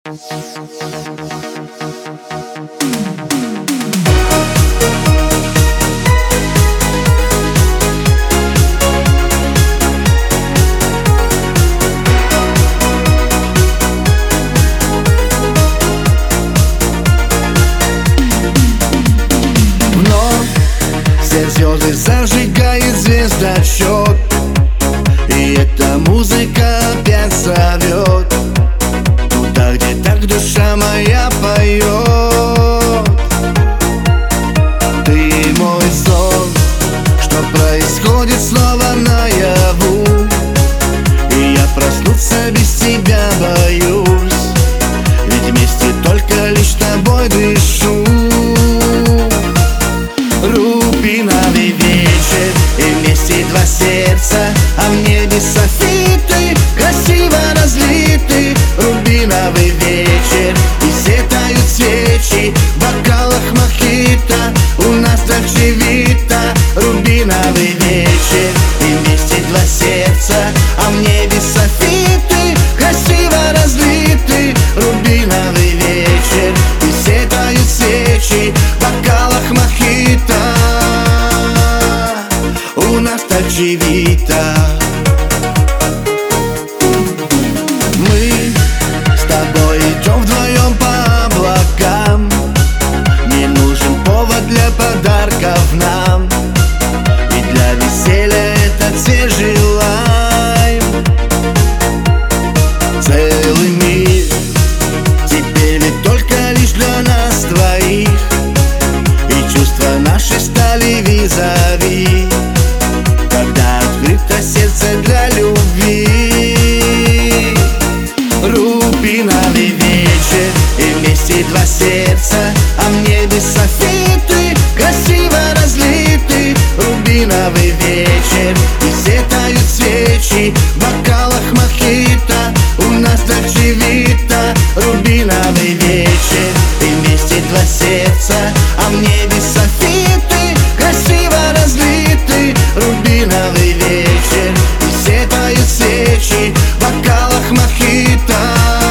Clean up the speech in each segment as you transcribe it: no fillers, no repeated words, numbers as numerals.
Звезды зажигает звездочет, и эта музыка опять зовет туда, где так душа моя поет. Ты мой сон, что происходит снова наяву, и я проснуться без тебя боюсь, ведь вместе только лишь тобой дышу. Рубиновый вечер, и вместе два сердца, а в небе софиты красиво разлиты. Рубиновый вечер, и все тают свечи в бокалах мохито, у нас так живито. Рубиновый вечер, и вместе два сердца, а в небе софиты красиво разлиты. Рубиновый вечер, и все тают свечи в бокалах мохито, у нас так живито. Мы с тобой идем вдвоем по облакам, не нужен повод для подарков нам, и для веселья этот свежий лайм. Целый мир теперь ведь только лишь для нас двоих, и чувства наши стали визави, когда открыто сердце для любви. Рубиновый вечер, и вместе два сердца, а в небе софиты красиво разлиты. Рубиновый вечер, и все тают свечи в бокалах мохито, у нас так живито. Рубиновый вечер, и вместе два сердца, а в небе софиты красиво разлиты. Рубиновый вечер, и все тают свечи в бокалах мохито,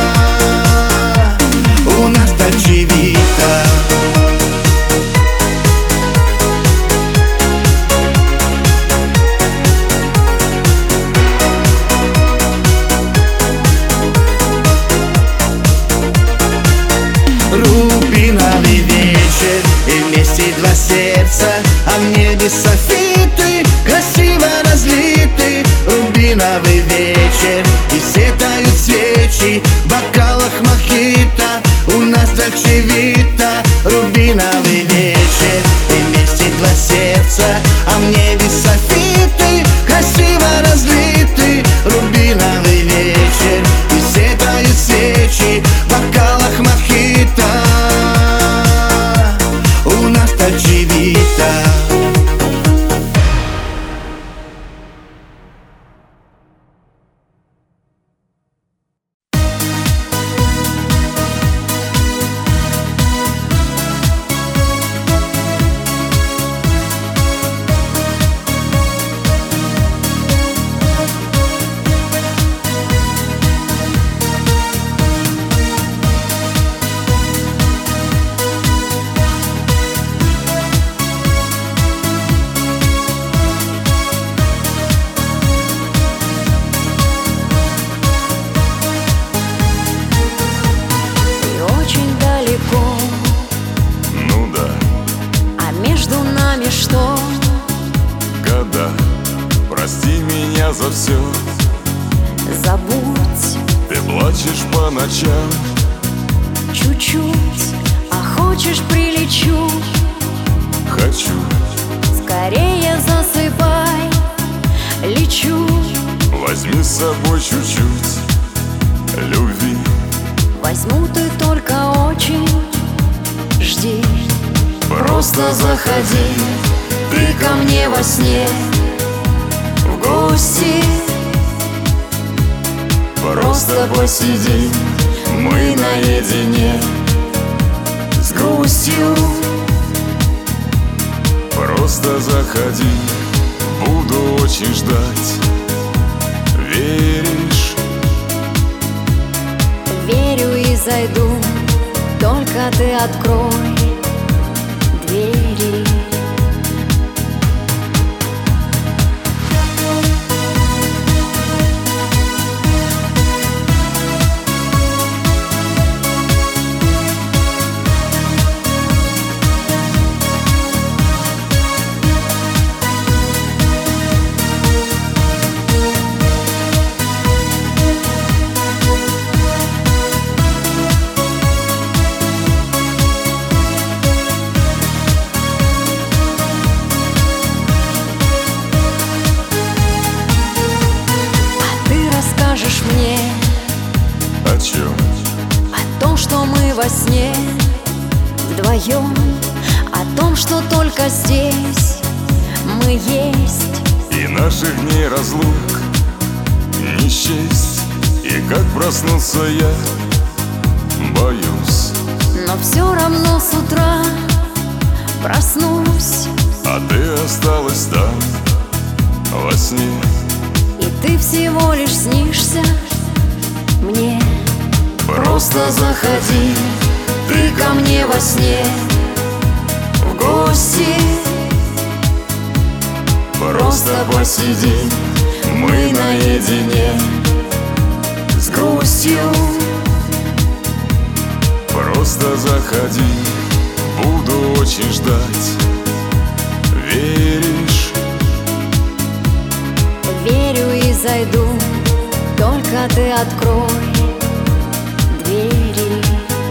у нас так живито. Рубиновый вечер, и вместе два сердца, а в небе софиты красиво разлиты. Рубиновый вечер, и все тают свечи в бокалах мохито, у нас так живито. Рубиновый вечер, и вместе два сердца, а в небе софиты красиво разлиты. Рубиновый вечер, и все тают свечи в бокалах мохито, у нас так живито. Что? Года, прости меня за все. Забудь. Ты плачешь по ночам. Чуть-чуть, а хочешь прилечу. Хочу. Скорее засыпай. Лечу. Возьми с собой чуть-чуть любви. Возьму, ты только очень жди. Просто заходи, ты ко мне во сне в гости. Просто посидим мы наедине с грустью. Просто заходи, буду очень ждать. Веришь? Верю и зайду, только ты открой двери. Мне о чем? о том, что мы во сне вдвоем, о том, что только здесь мы есть, И наших дней разлук не счесть. И как проснуться я боюсь, но все равно с утра проснусь, а ты осталась там во сне. и ты всего лишь снишься мне. Просто заходи Ты ко мне во сне в гости, просто посиди, мы наедине с грустью. Просто заходи, буду очень ждать. Веришь? Верю и зайду, только ты открой двери.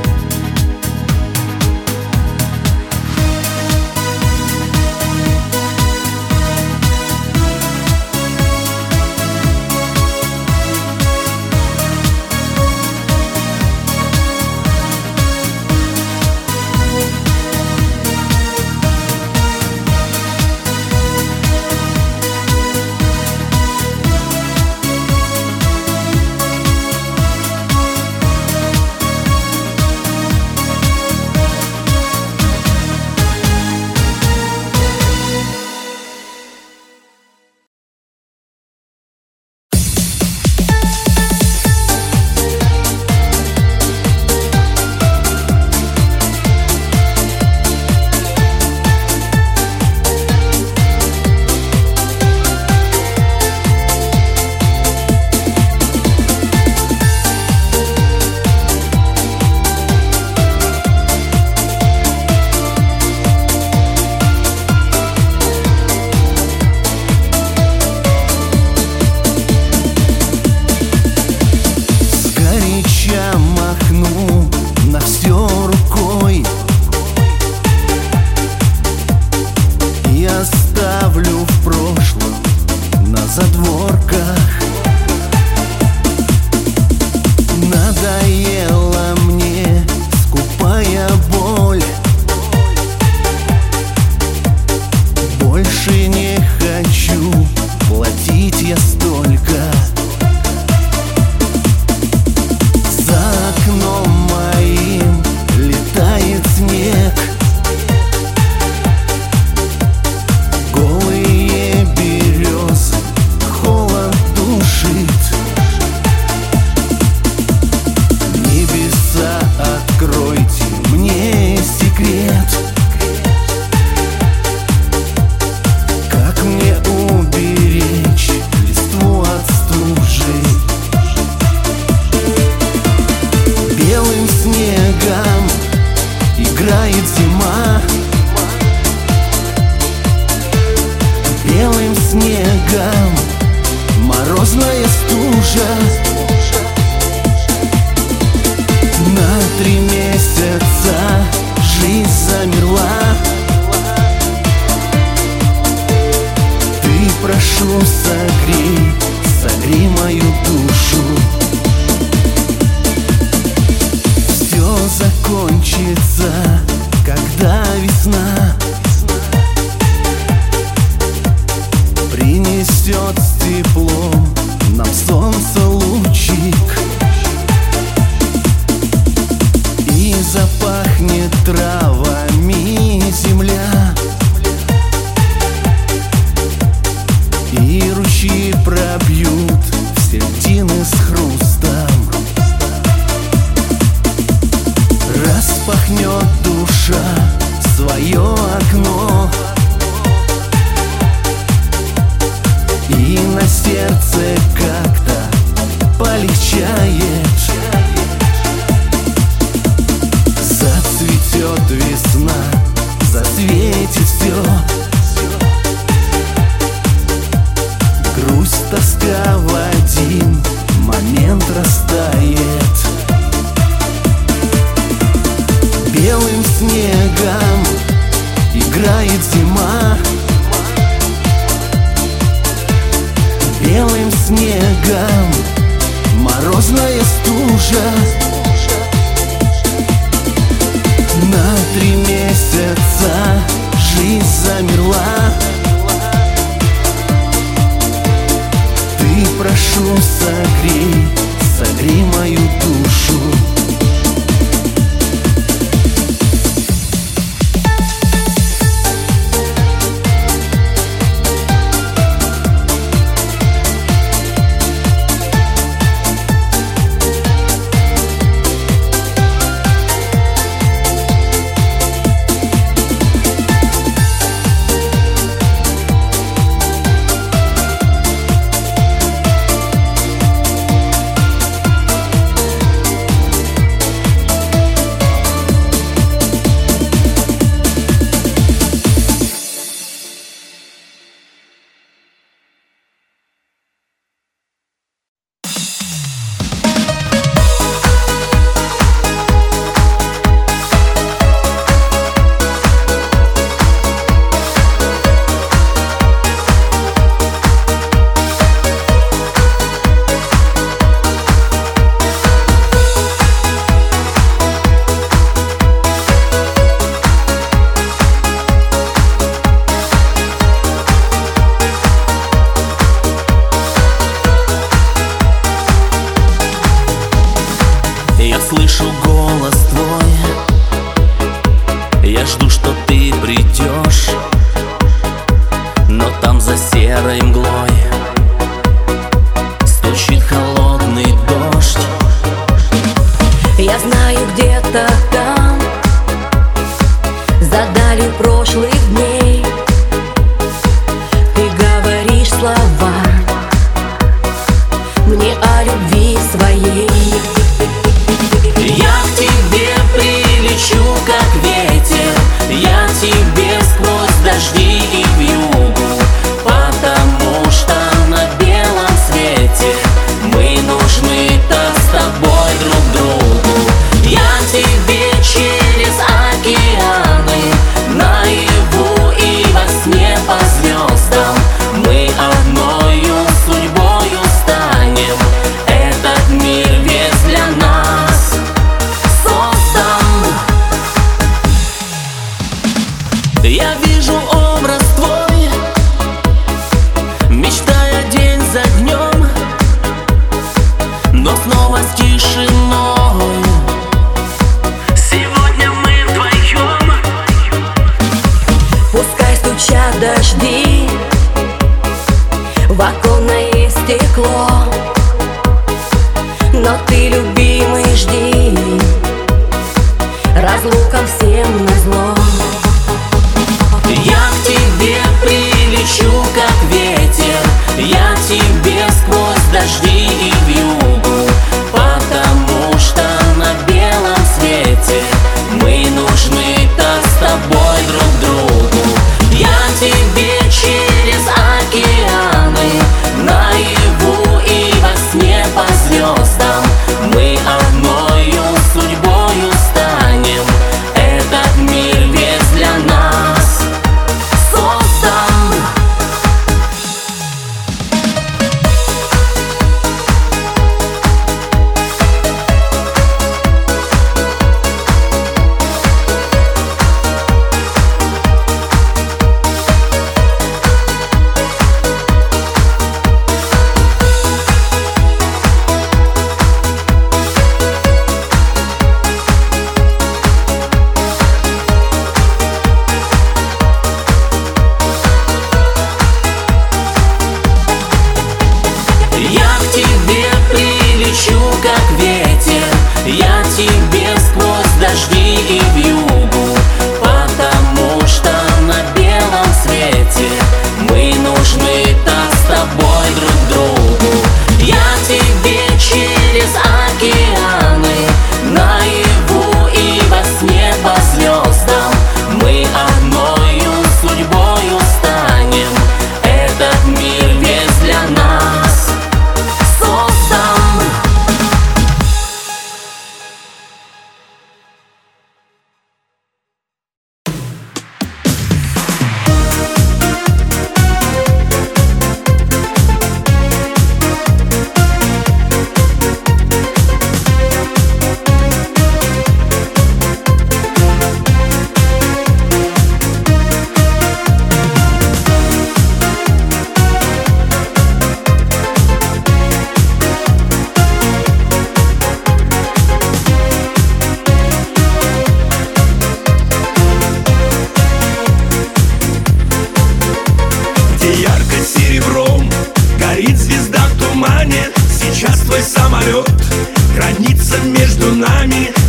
морозная стужа. На 3 месяца жизнь замерла. Ты, прошу, согрей мою душу. Все закончится, когда весна принесет с теплом нам солнце лучик, и запахнет травами земля, и ручьи пробьют в середины с хрустом. распахнет душа свое окно, и на сердце как-то полегчает. Зацветет весна, засветит все. Грусть, тоска в один момент растает. Белым снегом играет зима, белым снегом морозная стужа. На 3 месяца жизнь замерла. Ты, прошу, согрей, согрей мою душу. Слышу голос твой, я жду, что ты придешь, но там за серой мглой стучит холодный дождь. Я знаю, где-то там, за далью прошлых дней, ты говоришь слова мне о любви своей. Я к тебе прилечу, как ветер, я тебе сквозь дожди и вьюгу, потому что на белом свете мы нужны-то с тобой друг другу. Я тебе через океаны наяву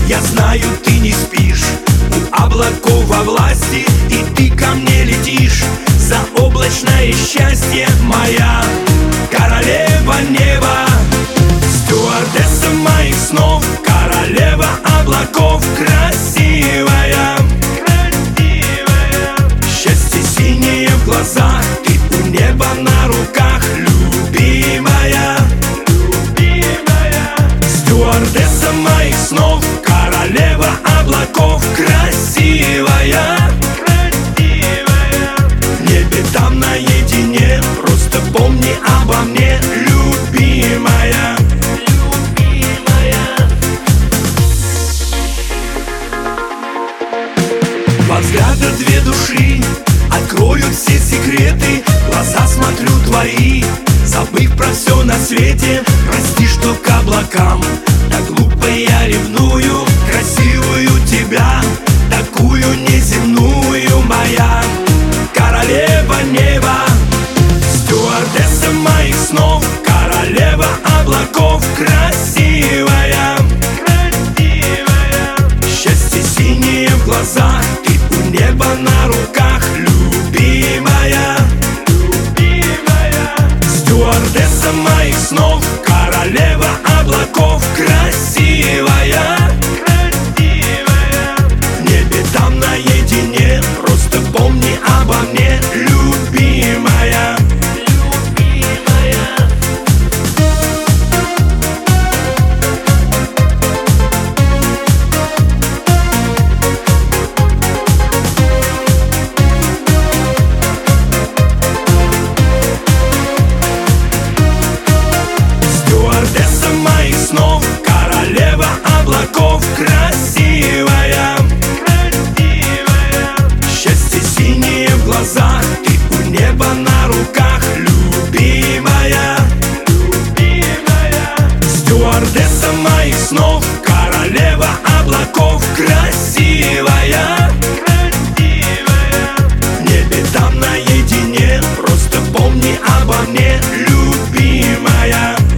Я знаю, ты не спишь, у облаков во власти, и ты ко мне летишь. Заоблачное счастье, моя королева неба, стюардесса моих снов, королева облаков, красивая, красивая. Счастье синее в глазах, ты у неба на руках, любимая, любимая. Стюардесса моих снов, королева облаков, красивая, красивая. В небе там наедине, просто помни обо мне, любимая, любимая. Два взгляда, две души откроют все секреты. В глаза смотрю твои, забыв про все на свете. Прости, что к облакам так глупо я ревную. Красивую тебя, такую неземную, моя королева неба, стюардесса моих снов, королева облаков, красивая, красивая. Счастье синее в глазах, ты у неба на руках, любимая, любимая. Стюардесса моих снов, королева облаков, красивая, красивая. В небе там наедине, просто помни обо мне, любимая, любимая. Стюардесса моих снов, королева облаков, красивая, красивая. Счастье синее в глазах, ты у неба на руках, любимая, любимая. Стюардесса моих снов, королева облаков, красивая, красивая. В небе там наедине, просто помни обо мне, любимая, любимая.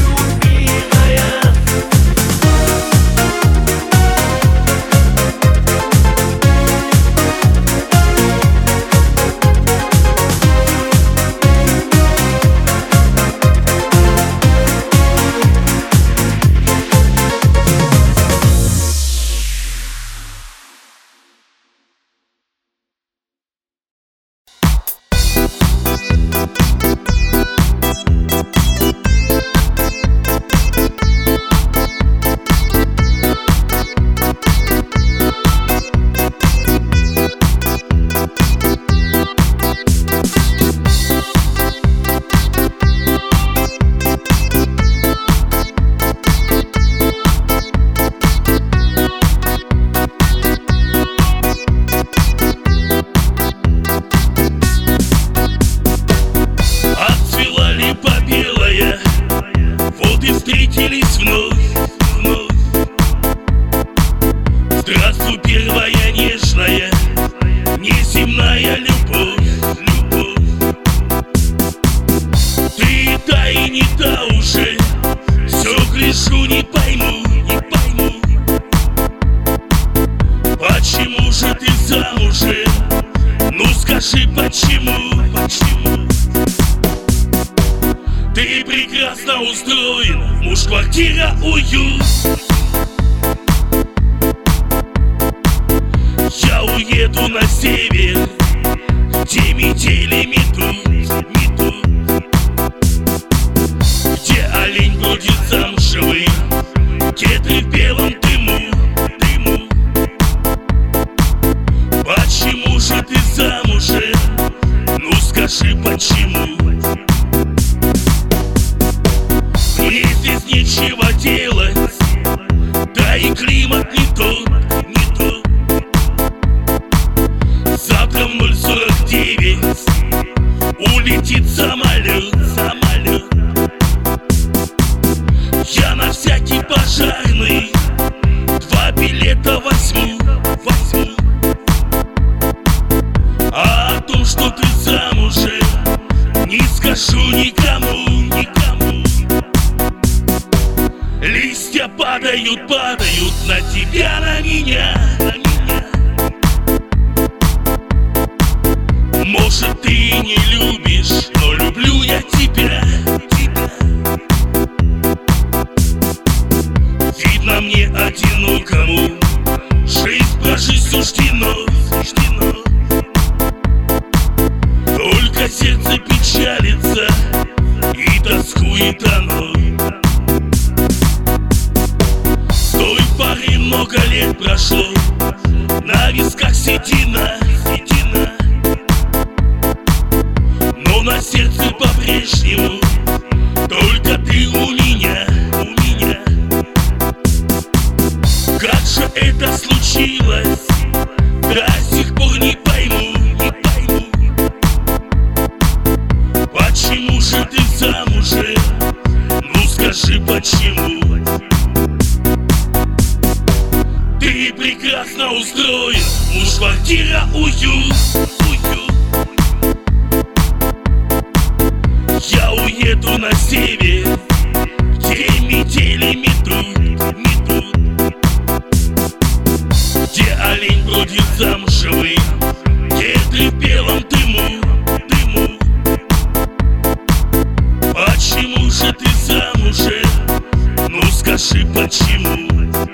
Встретились вновь, вновь. Здравствуй, первая нежная, неземная любовь, любовь. Ты та и не та уже, все гляжу, не пойму, не пойму. Почему же ты замужем? Ну скажи, почему, почему? Ты прекрасно устроен, муж, квартира, уют. Я уеду на север, где метели метут, метут. Где олень бродит замшевый, кедры в белом дыму, дыму. Почему же ты замужем? Ну скажи, почему? Мне здесь нечего делать, да и климат не тот, не тот. Завтра в 0:49 смотря на меня. Может, ты и не любишь, но люблю я тебя. Видно мне одинокому, жизнь прожить суждено. Только сердце печалится и тоскует оно. С той поры много лет прошло, на висках седина. Но на сердце по-прежнему только ты у меня. Как же это случилось, до сих пор не пойму. Почему же ты замужем? Ну скажи, почему? Ты прекрасно устроен, муж, квартира, уют. Я уеду на север, где метели метут, где олень бродит замшевый, ветры в белом дыму. Почему же ты замужем? Ну скажи, почему?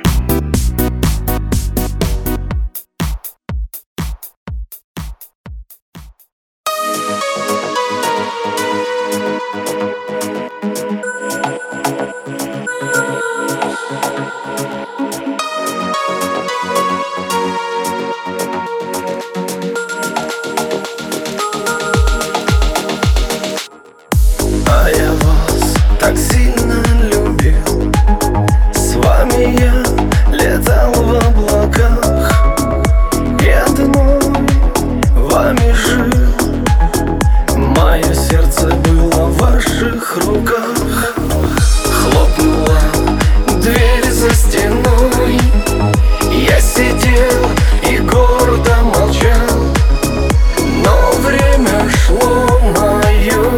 Так сильно любил, с вами я летал в облаках, и одной вами жил. Мое сердце было в ваших руках. Хлопнула дверь за стеной, я сидел и гордо молчал, но время шло мое.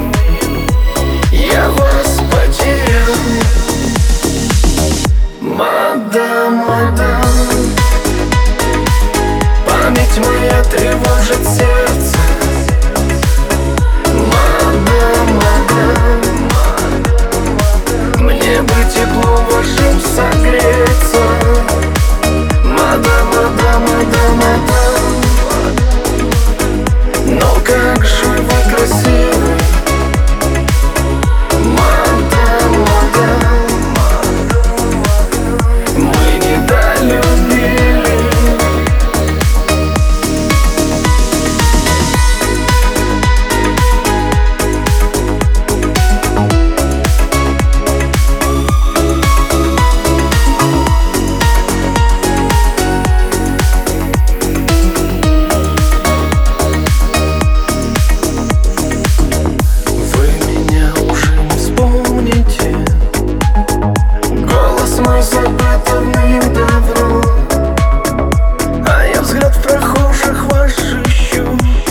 Я вас потерял, мадам. Память моя тревожит сердце, мадам. Мне бы тепло вашим согреться, мадам. Но как же вы красивы, мы недолюбили. Вы меня уже не вспомните, голос мой забыт давным-давно, а я взгляд в прохожих ваш ищу,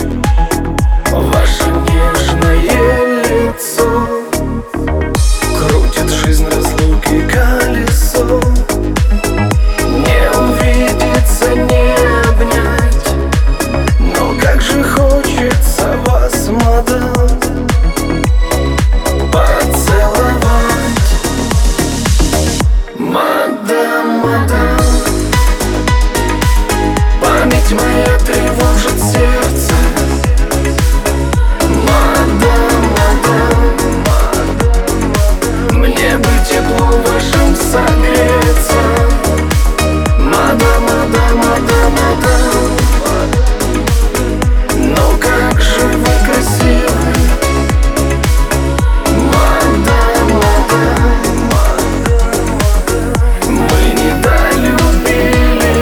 ваше нежное лицо. Крутит жизнь разлуки колесо, не увидеться, не обнять, но как же хочется вас, мадам, поцеловать, мадам. Память моя тревожит сердце, мадам. Мне бы тепло вашим согреться, мадам. Но как же вы красивы, мадам. Мы недолюбили.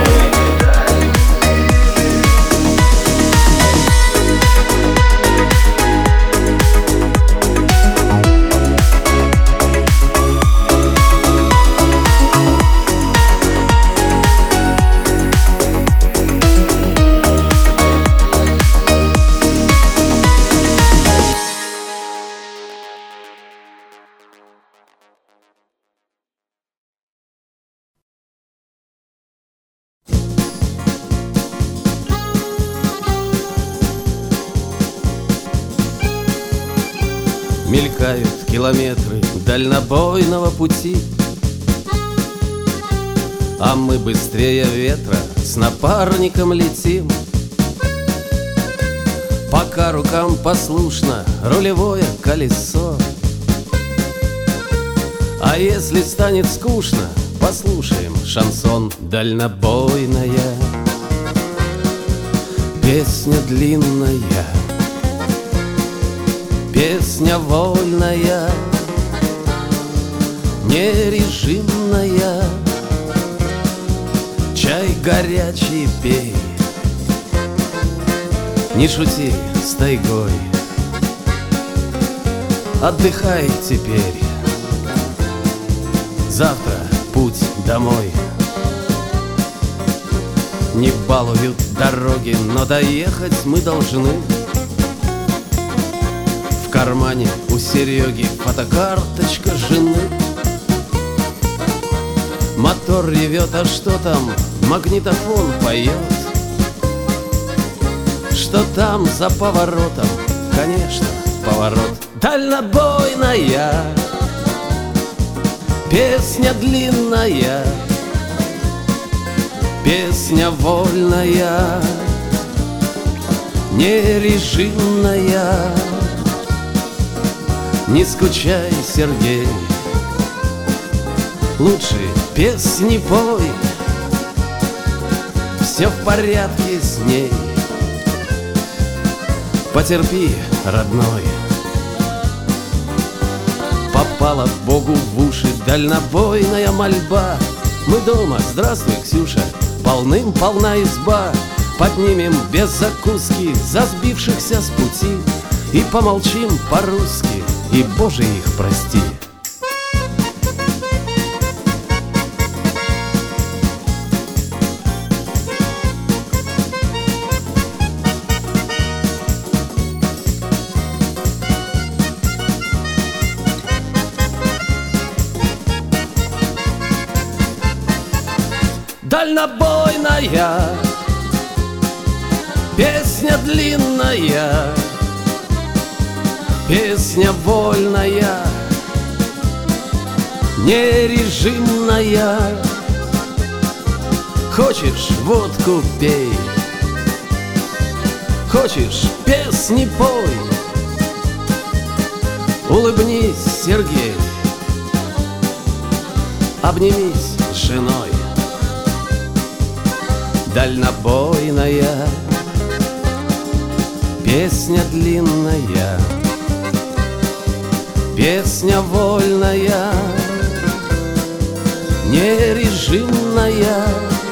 мелькают километры дальнобойного пути, а мы быстрее ветра с напарником летим. Пока рукам послушно рулевое колесо. А если станет скучно, послушаем шансон. Дальнобойная песня длинная, песня вольная, нережимная. Чай горячий пей, не шути с тайгой, отдыхай теперь, завтра путь домой. Не балуют дороги, но доехать мы должны. В кармане у Сереги фотокарточка жены. Мотор ревет, а что там? Магнитофон поет. Что там за поворотом? Конечно, поворот. Дальнобойная песня длинная, песня вольная, нережимная. Не скучай, Сергей, лучше песни пой, все в порядке с ней. Потерпи, родной. Попала Богу в уши дальнобойная мольба. Мы дома, здравствуй, Ксюша, полным-полна изба. Поднимем без закуски за сбившихся с пути и помолчим по-русски, и, Боже, их прости. Дальнобойная песня длинная, песня вольная, нережимная. Хочешь водку пей, хочешь песни пой. Улыбнись, Сергей, обнимись с женой. Дальнобойная песня длинная, песня вольная, нережимная.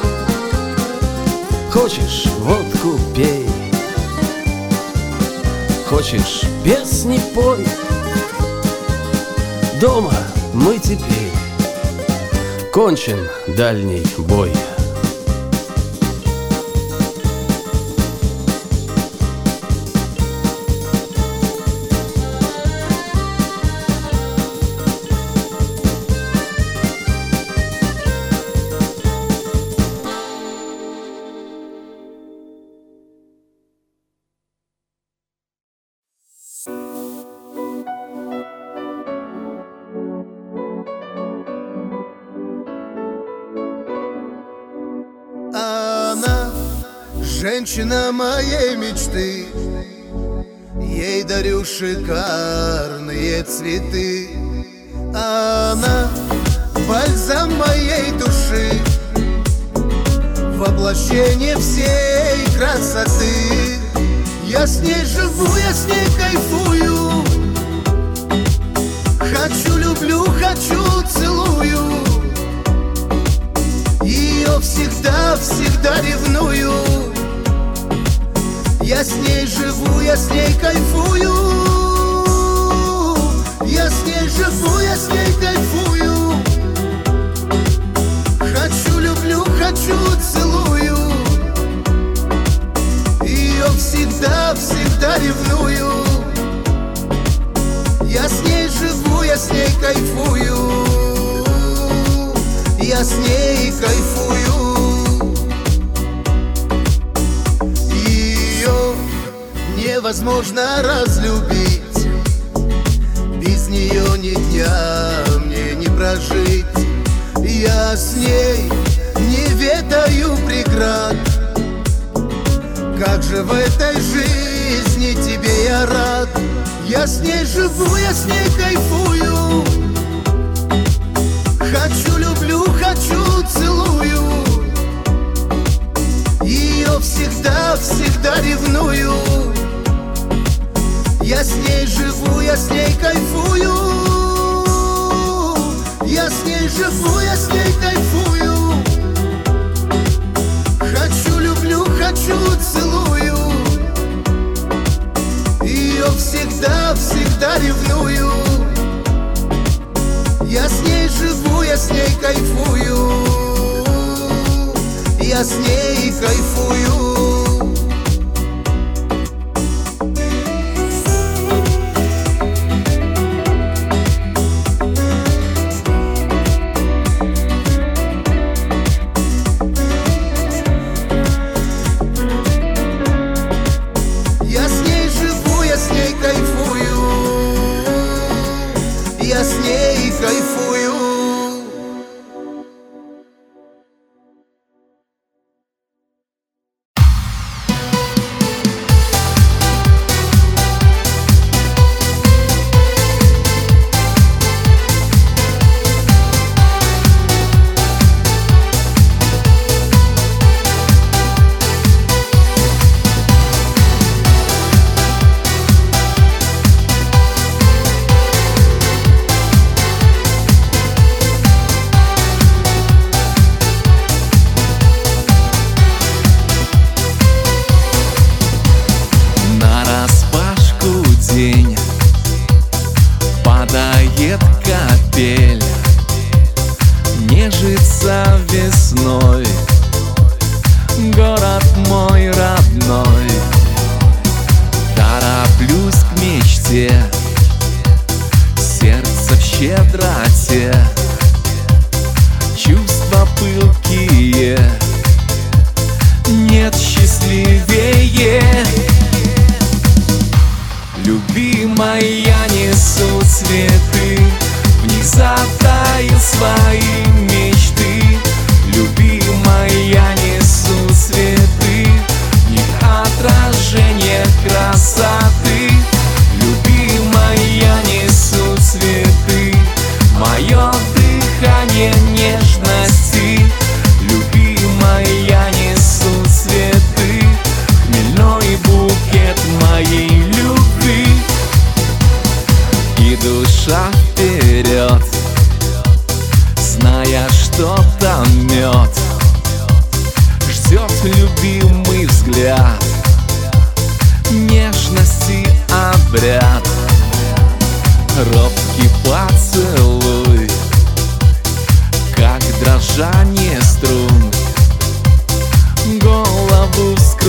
Хочешь водку пей, хочешь песни пой. Дома мы теперь, кончен дальний бой. Она женщина моей мечты, ей дарю шикарные цветы. Она бальзам моей души, воплощение всей красоты. Я с ней живу, я с ней кайфую, хочу, люблю, хочу, целую. Ее всегда, всегда ревную. Я с ней живу, я с ней кайфую. Я с ней живу, я с ней кайфую. Хочу, люблю, хочу, целую. Ее всегда, всегда ревную. Я с ней живу, я с ней кайфую. Я с ней кайфую. Ее невозможно разлюбить. ни дня мне не прожить. Я с ней не ведаю преград. Как же в этой жизни тебе я рад. Я с ней живу, я с ней кайфую. Хочу, люблю, хочу, целую. Ее всегда, всегда ревную. Я с ней живу, я с ней кайфую. Я с ней живу, я с ней кайфую. Хочу, люблю, хочу, целую. Ее всегда, всегда ревную. Я с ней живу, я с ней кайфую. Я с ней кайфую. Я с ней живу, я с ней кайфую. Я с ней кайфую. Падает капель, нежится весной город мой родной. Тороплюсь к мечте, сердце в щедроте, чувства пылкие, нет счастливее. Любимая, несу цветы, в них затаю свои мечты. Любимая, несу цветы, в них отражение красоты. Любимая, несу цветы, мое дыхание нежности. Любимая, несу цветы, хмельной букет моей любви. И душа вперед, зная, что там мед, ждет любимый взгляд, нежности обряд, робкий поцелуй, как дрожание струн, голову вскрывает.